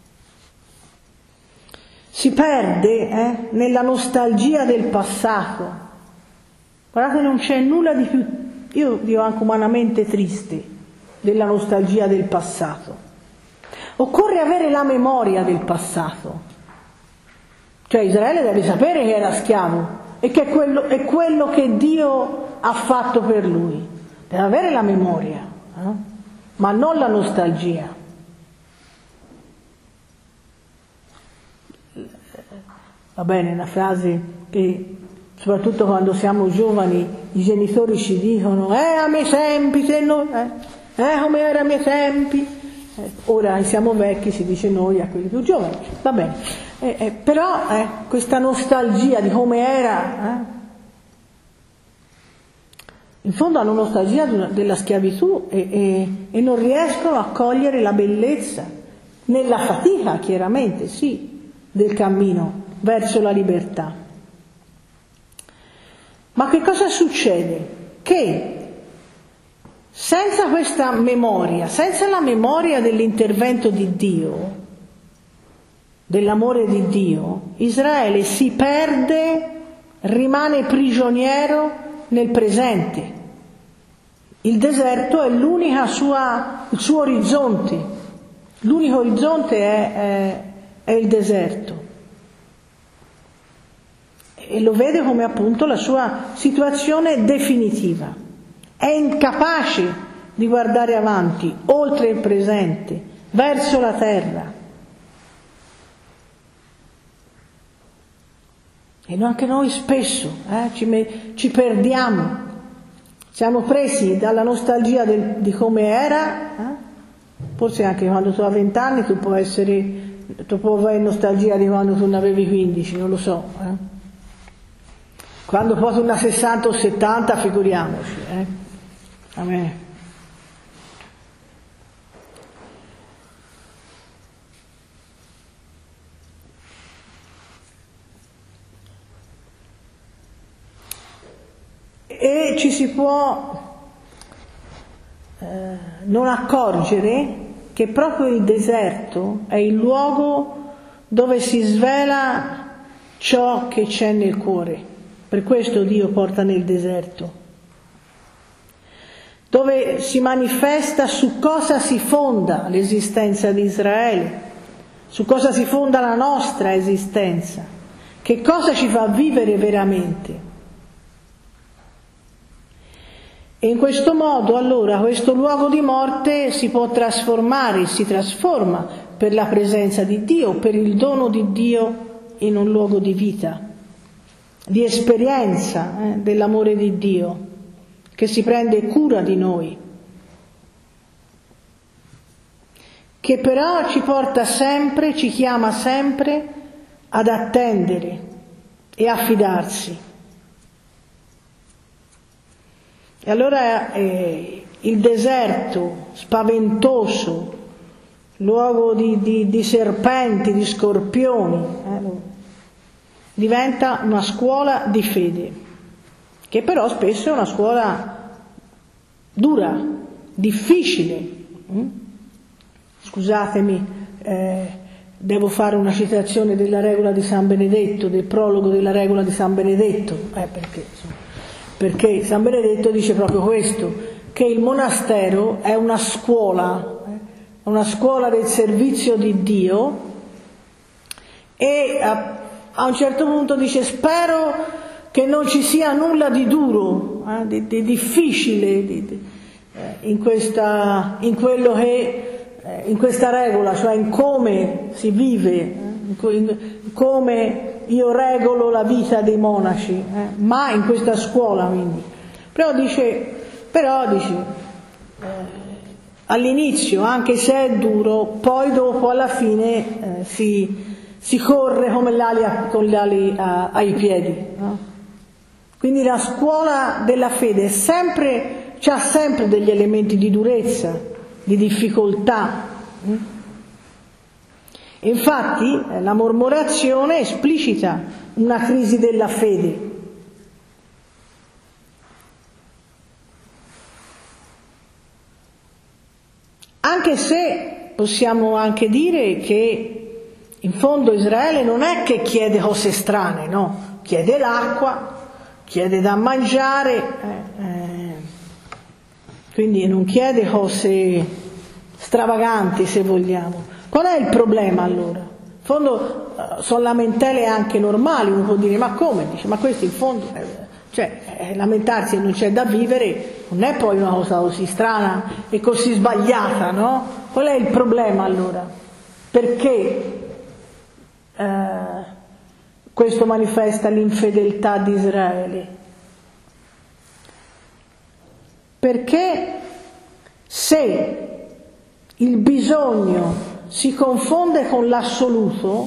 Si perde eh, nella nostalgia del passato. Guardate, non c'è nulla di più, io dico anche umanamente triste, della nostalgia del passato. Occorre avere la memoria del passato. Cioè Israele deve sapere che era schiavo e che è quello, è quello che Dio ha fatto per lui. Deve avere la memoria, eh? Ma non la nostalgia. Va bene, una frase che soprattutto quando siamo giovani i genitori ci dicono eh a miei tempi, se no, eh, eh come era a miei tempi. Eh, ora siamo vecchi, si dice noi a quelli più giovani, va bene. Eh, eh, però eh, questa nostalgia di come era, eh, in fondo hanno nostalgia della schiavitù e, e, e non riescono a cogliere la bellezza, nella fatica chiaramente, sì, del cammino verso la libertà. Ma che cosa succede? Che senza questa memoria, senza la memoria dell'intervento di Dio, dell'amore di Dio, Israele si perde, rimane prigioniero nel presente. Il deserto è l'unica sua, il suo orizzonte, l'unico orizzonte è, è, è il deserto. E lo vede come appunto la sua situazione definitiva. È incapace di guardare avanti, oltre il presente, verso la terra. E anche noi spesso eh, ci, me, ci perdiamo, siamo presi dalla nostalgia del, di come era, eh? Forse anche quando tu hai vent'anni tu puoi essere, tu puoi avere nostalgia di quando tu ne avevi quindici, non lo so. Eh? Quando poi tu ne hai sessanta o settanta, figuriamoci. Eh? A me. E ci si può eh, non accorgere che proprio il deserto è il luogo dove si svela ciò che c'è nel cuore. Per questo Dio porta nel deserto, dove si manifesta su cosa si fonda l'esistenza di Israele, su cosa si fonda la nostra esistenza, che cosa ci fa vivere veramente. E in questo modo allora questo luogo di morte si può trasformare, si trasforma per la presenza di Dio, per il dono di Dio in un luogo di vita, di esperienza eh, dell'amore di Dio, che si prende cura di noi, che però ci porta sempre, ci chiama sempre ad attendere e a fidarsi. E allora eh, il deserto spaventoso, luogo di, di, di serpenti, di scorpioni, eh, diventa una scuola di fede, che però spesso è una scuola dura, difficile. Scusatemi, eh, devo fare una citazione della regola di San Benedetto, del prologo della regola di San Benedetto, eh, perché, insomma, perché San Benedetto dice proprio questo, che il monastero è una scuola, eh, una scuola del servizio di Dio, e a, a un certo punto dice spero che non ci sia nulla di duro, eh, di, di difficile di, di, eh, in, questa, in quello che eh, in questa regola, cioè in come si vive, eh, in, in come io regolo la vita dei monaci, eh, ma in questa scuola quindi. Però dice, però dice eh, all'inizio, anche se è duro, poi dopo alla fine eh, si, si corre come l'ali a, con le ali a, ai piedi. No? Quindi la scuola della fede è sempre, c'ha sempre degli elementi di durezza, di difficoltà. Infatti la mormorazione esplicita una crisi della fede. Anche se possiamo anche dire che in fondo Israele non è che chiede cose strane, no? Chiede l'acqua, chiede da mangiare, eh, eh, quindi non chiede cose stravaganti, se vogliamo. Qual è il problema allora? In fondo eh, sono lamentele anche normali, uno può dire ma come? Dice, ma questo in fondo, eh, cioè eh, lamentarsi che non c'è da vivere non è poi una cosa così strana e così sbagliata, no? Qual è il problema allora? Perché eh, questo manifesta l'infedeltà di Israele? Perché se il bisogno si confonde con l'assoluto,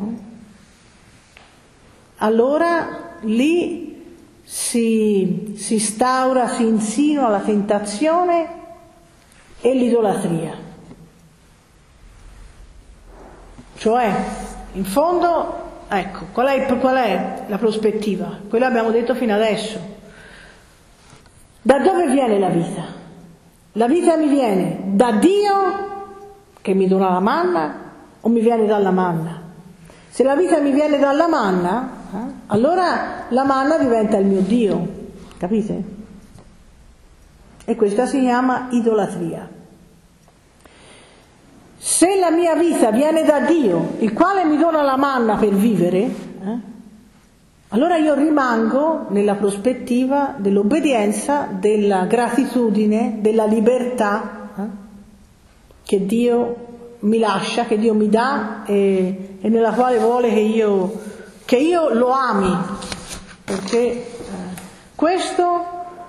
allora lì si, si instaura, si insinua la tentazione e l'idolatria. Cioè, in fondo, ecco, qual è, qual è la prospettiva? Quello abbiamo detto fino adesso. Da dove viene la vita? La vita mi viene da Dio, che mi dona la manna, o mi viene dalla manna? Se la vita mi viene dalla manna, eh, allora la manna diventa il mio Dio, capite? E questa si chiama idolatria. Se la mia vita viene da Dio, il quale mi dona la manna per vivere, eh, allora io rimango nella prospettiva dell'obbedienza, della gratitudine, della libertà, eh, che Dio mi lascia, che Dio mi dà e, e nella quale vuole che io, che io lo ami, perché eh, questo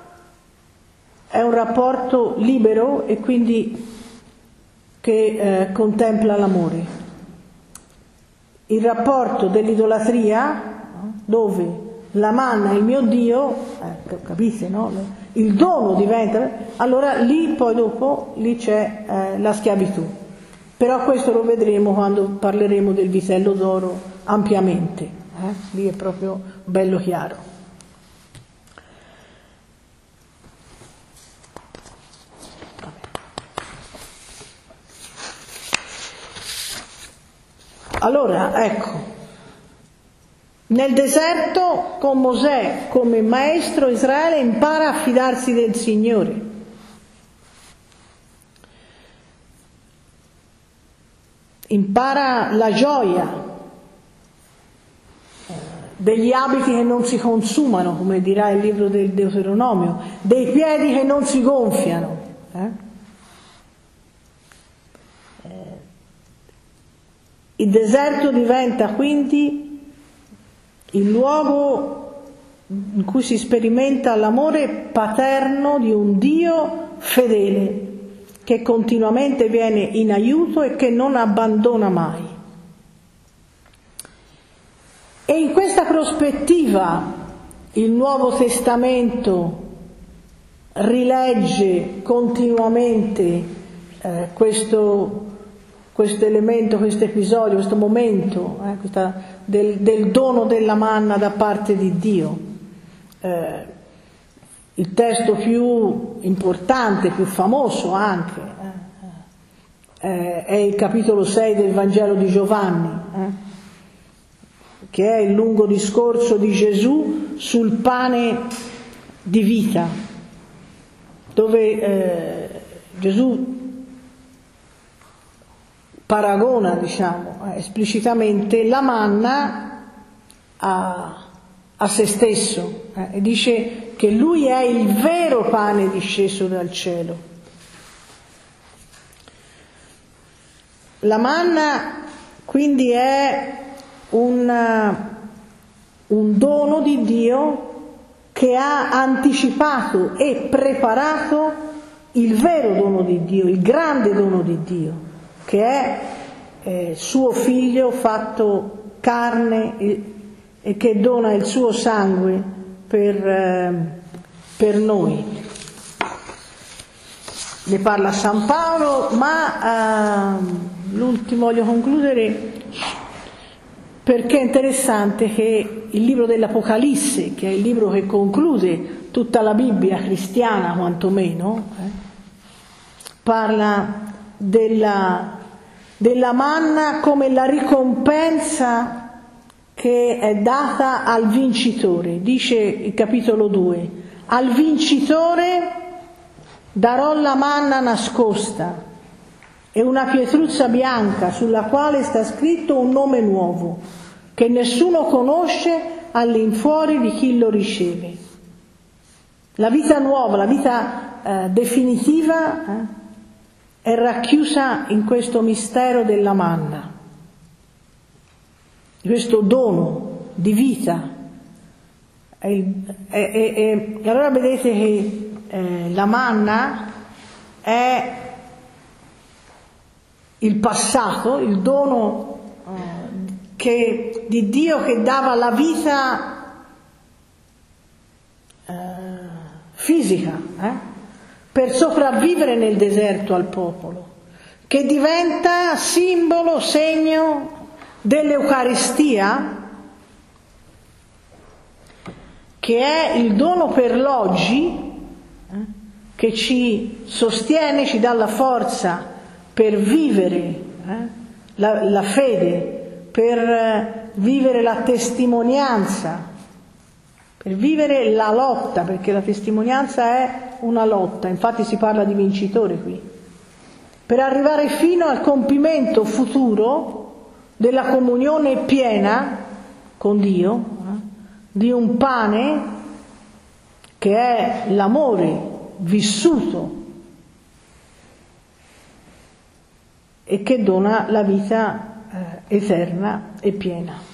è un rapporto libero e quindi che eh, contempla l'amore. Il rapporto dell'idolatria, dove la manna è il mio Dio, eh, capite, no? Il dono diventa, allora lì poi dopo lì c'è eh, la schiavitù. Però questo lo vedremo quando parleremo del vitello d'oro ampiamente, eh? Lì è proprio bello chiaro. Allora, ecco, nel deserto con Mosè come maestro Israele impara a fidarsi del Signore. Impara la gioia degli abiti che non si consumano, come dirà il libro del Deuteronomio, dei piedi che non si gonfiano. Eh? Il deserto diventa quindi il luogo in cui si sperimenta l'amore paterno di un Dio fedele, che continuamente viene in aiuto e che non abbandona mai. E in questa prospettiva il Nuovo Testamento rilegge continuamente eh, questo, questo elemento, questo episodio, questo momento eh, questa, del, del dono della manna da parte di Dio. Eh, il testo più importante, più famoso anche, eh, è il capitolo sei del Vangelo di Giovanni, eh, che è il lungo discorso di Gesù sul pane di vita, dove eh, Gesù paragona, diciamo, esplicitamente la manna a, a se stesso eh, e dice che lui è il vero pane disceso dal cielo. La manna quindi è un, un dono di Dio che ha anticipato e preparato il vero dono di Dio, il grande dono di Dio, che è eh, suo figlio fatto carne e, e che dona il suo sangue per, eh, per noi. Ne parla San Paolo, ma eh, l'ultimo voglio concludere perché è interessante che il libro dell'Apocalisse, che è il libro che conclude tutta la Bibbia cristiana quantomeno, eh, parla della, della manna come la ricompensa che è data al vincitore. Dice il capitolo due: al vincitore darò la manna nascosta e una pietruzza bianca sulla quale sta scritto un nome nuovo che nessuno conosce all'infuori di chi lo riceve. La vita nuova, la vita eh, definitiva eh, è racchiusa in questo mistero della manna, di questo dono di vita. E, e, e, e allora vedete che eh, la manna è il passato, il dono eh, che, di Dio che dava la vita eh, fisica eh, per sopravvivere nel deserto al popolo, che diventa simbolo, segno dell'Eucaristia, che è il dono per l'oggi, eh, che ci sostiene, ci dà la forza per vivere eh, la, la fede, per eh, vivere la testimonianza, per vivere la lotta, perché la testimonianza è una lotta, infatti si parla di vincitore qui, per arrivare fino al compimento futuro della comunione piena con Dio, eh, di un pane che è l'amore vissuto e che dona la vita eh, eterna e piena.